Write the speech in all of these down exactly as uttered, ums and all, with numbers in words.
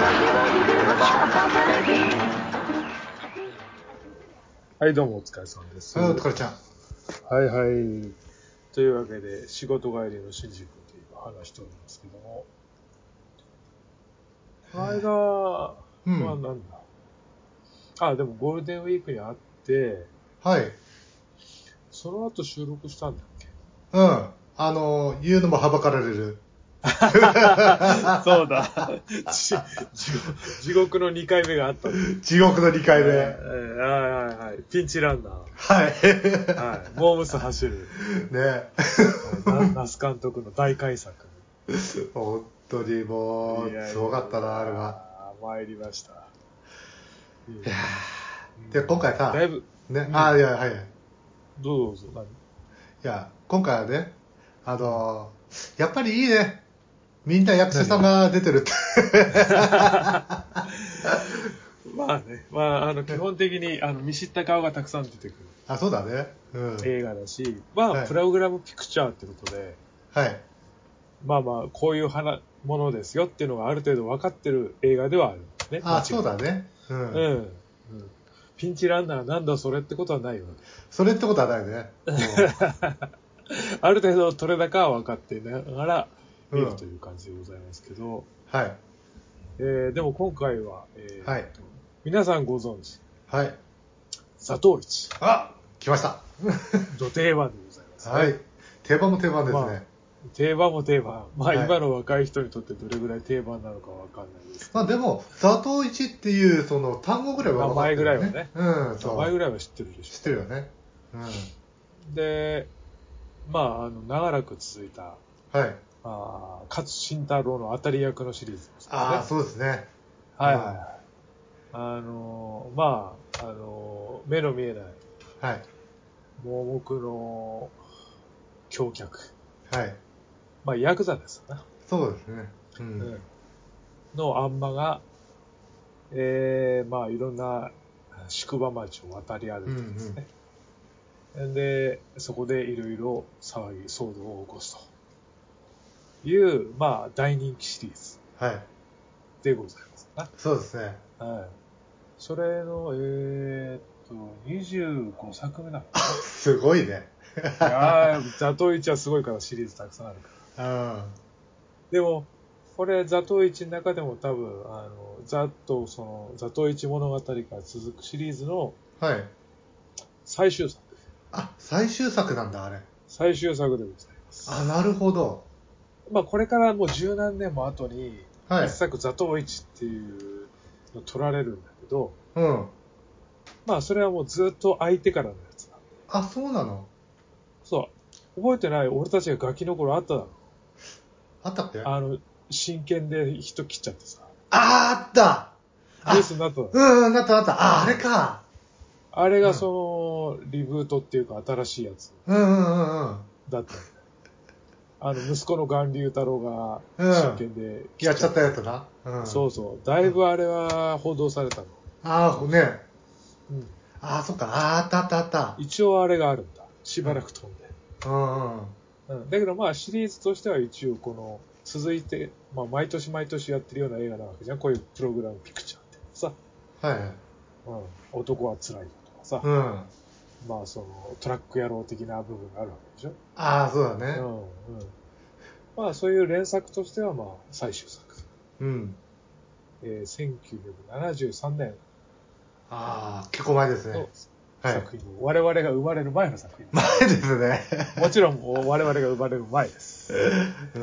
はい、どうもお疲れさんです。 はい、お疲れちゃん。 はいはい。というわけで、仕事帰りの新宿という話しておりますけども、この間、 うん、 まあなんだ。あ、でもゴールデンウィークに会って、 はい。 その後収録したんだっけ？ うん。あの、言うのもはばかられる。 そうだ地。地獄のにかいめがあったんだ。 地獄のにかいめ。 はいはいはい。ピンチランナー。 はい。 はい。モームス走る。 ね。 那須監督の大改作。 本当にもう、すごかったな、あれは。 参りました。 いやで、今回さ、 だいぶ、 ね、 うん、 あ、いや、はい。 どうぞ、何？ いや、今回はね、あの、やっぱりいいね。みんな役者さんが出てるって。 まあね、まあ、あの、基本的に、あの、見知った顔がたくさん出てくる。 あ、そうだね。うん。 映画だし、まあ、 はい、 プログラムピクチャーってことで、 はい。 まあまあ、こういうものですよっていうのがある程度分かってる映画ではある。ね。 あ、そうだね。うん。 うん。うん。ピンチランナーなんだそれってことはないわけ。 それってことはないね。 ある程度取れ高は分かっていながら見るという感じでございますけど、 うん、はい。 えー、でも今回は、えーはい、 皆さんご存知、 はい、 ザトウイチ。 あ、来ました。 ド定番でございますね。 はい。定番も定番ですね。 まあ、定番も定番。まあ、 はい、 今の若い人にとってどれぐらい定番なのかわかんないですけど。 まあでも、ザトウイチっていうその単語ぐらいは分かってるよね。 名前ぐらいはね。 うん、そう。 名前ぐらいは知ってるでしょ。 知ってるよね。 うん。で、まあ、あの、長らく続いた、 はい。 あ勝慎太郎の当たり役のシリーズですね。 ああ、そうですね。 はいはいはい。あの、まあ、あの、目の見えない、 はい。 盲目の橋脚。 はい。 まあ、ヤクザですな。 そうですね。うん。 うん、のあんまが、えー、まあ、いろんな宿場町を渡り歩いてですね。うんうん、で、そこでいろいろ騒ぎ、騒動を起こすという、まあ、大人気シリーズ。はい。でございますな。 そうですね。 はい。それの、えー、っと、にじゅうごさくめなのかな。 すごいね。 いやー、ザトウイチはすごいからシリーズたくさんあるから。うん。でも、これ、ザトウイチの中でも多分、あの、ざっと、その、ザトウイチ物語から続くシリーズの、はい。最終作。 あ、最終作なんだ、あれ。 最終作でございます。 あ、なるほど。 まあ、これからもう十何年も後に、はい。一作ザトウイチっていうの取られるんだけど、うん。まあ、それはもうずっと相手からのやつなんで。 あ、そうなの？ そう。覚えてない？俺たちがガキの頃あっただろ。 あったっけ？ あの、真剣で人切っちゃってさ。 あー、あったニュースになっただろ。 うんうん、なったなった。あ、あれか。 あれがその、リブートっていうか新しいやつ。 うんうんうんうん。 だったんだよ。あの、息子の巌流太郎が真剣で切っちゃった。やっちゃったやつな。 うん。そうそう。だいぶあれは報道されたの。 ああ、ね。 うん。 ああ、そっか。ああ、あったあったあった。 一応あれがあるんだ。しばらく飛んで。 うんうん。 うん。だけどまあシリーズとしては一応この、続いて、まあ毎年毎年やってるような映画なわけじゃん。こういうプログラムピクチャーってさ。 はい。うん。 男は辛いだとかさ。うん。まあその、トラック野郎的な部分があるわけでしょ。 ああ、そうだね。 うんうん。まあそういう連作としてはまあ最終作。うん。えー、せんきゅうひゃくななじゅうさんねん。 ああ、結構前ですね。 作品、はい、我々が生まれる前の作品。 前ですね。 もちろん我々が生まれる前です。 うん。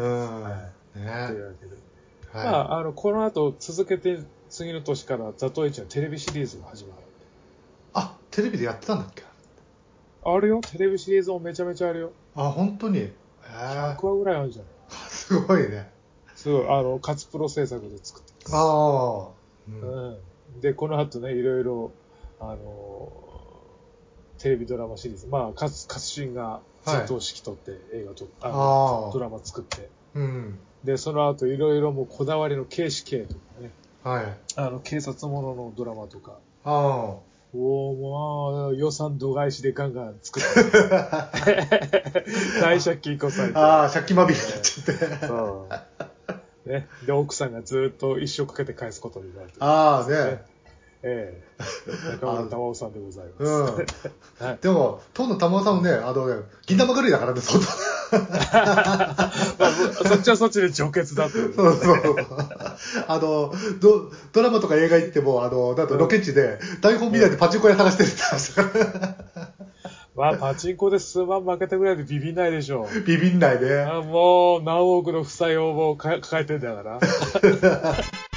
はい。 ね。というわけで。はい、まあ、あの、この後続けて次の年からザトウイチのテレビシリーズが始まる。 あ、テレビでやってたんだっけ？ あるよ。テレビシリーズもめちゃめちゃあるよ。 あ、本当に？ひゃくわぐらいあるんじゃない？ すごいね。 すごい。あの、カツプロ制作で作ってます。 ああ、 うん。うん。で、この後ね、いろいろ、あの、テレビドラマシリーズ。まあ、カツ、カツシンがずっと指揮取って映画撮って、あの、ドラマ作って。うん。で、その後いろいろもうこだわりの警視系とかね。はい。あの、警察もののドラマとか。ああ。おー、まあ、予算度外視でガンガン作って。大借金こさえて。 ああ、借金まみれになっちゃって。 そう。 ね。で、奥さんがずっと一生かけて返すことになる、ね。 ああね。 ええ。中村玉緒さんでございます。 うん。はい、でも、当の玉緒さんもね、あのね、銀玉狂いだからね、相当。 まあ、そっちはそっちで上血だっていう、ね。 そうそう。あの、ド、ドラマとか映画行っても、あの、なんとロケ地で、台本見ないでパチンコ屋探してるって言ってましたから。 まあ、パチンコで数万負けたぐらいでビビんないでしょう。 ビビんないね。 あもう、何億の負債をもう抱えてんだから。